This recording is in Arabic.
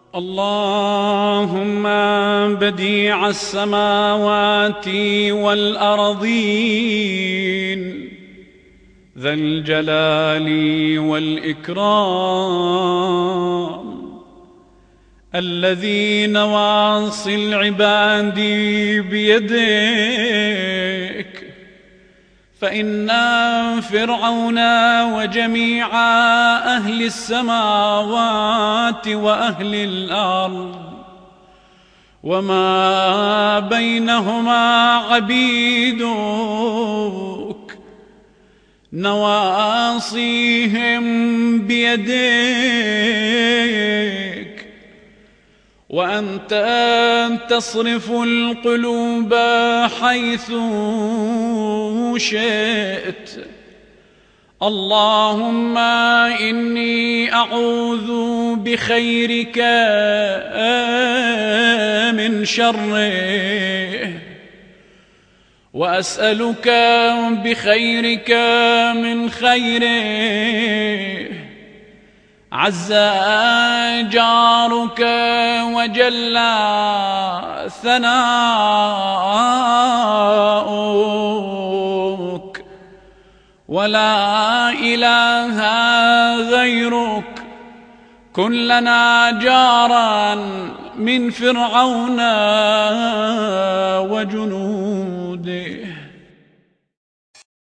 اللهم بديع السماوات والأرضين ذا الجلال والإكرام، الذي نواصي العباد بيدك، فإن فرعون وجميع أهل السماوات وأهل الأرض وما بينهما عبيدك، نواصيهم بيديك، وأنت تصرف القلوب حيث شئت. اللهم إني أعوذ بخيرك من شره، وأسألك بخيرك من خيره، عز جارك وجل ثناؤك، ولا إله غيرك. كن لنا جارا من فرعون وجنوده.